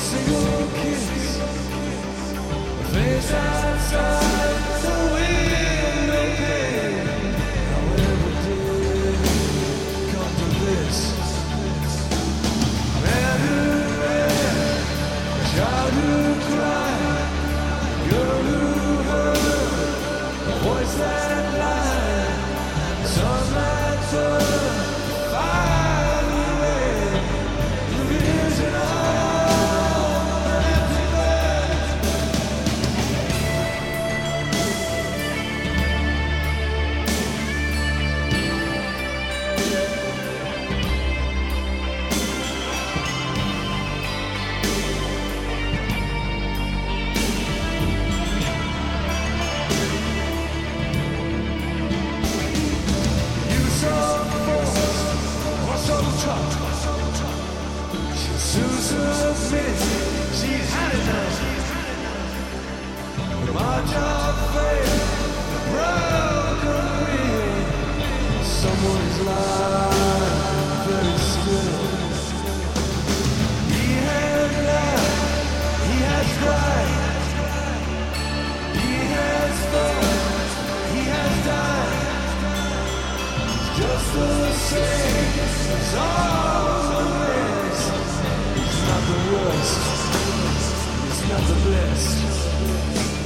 single kiss, face outside the window pane. However did it come to this? Man who ran, child who cried, girl who heard the voice that lied, sunlight turned fire away, the vision of an empty bed. You saw force, or subtle touch. She'll soon submit, she's had enough. But my job failed, the broken wheel. Someone's lying very still. He has laughed, he has cried, he has thought, he has died. Just the same as all the rest. It's not the worst, it's not the best.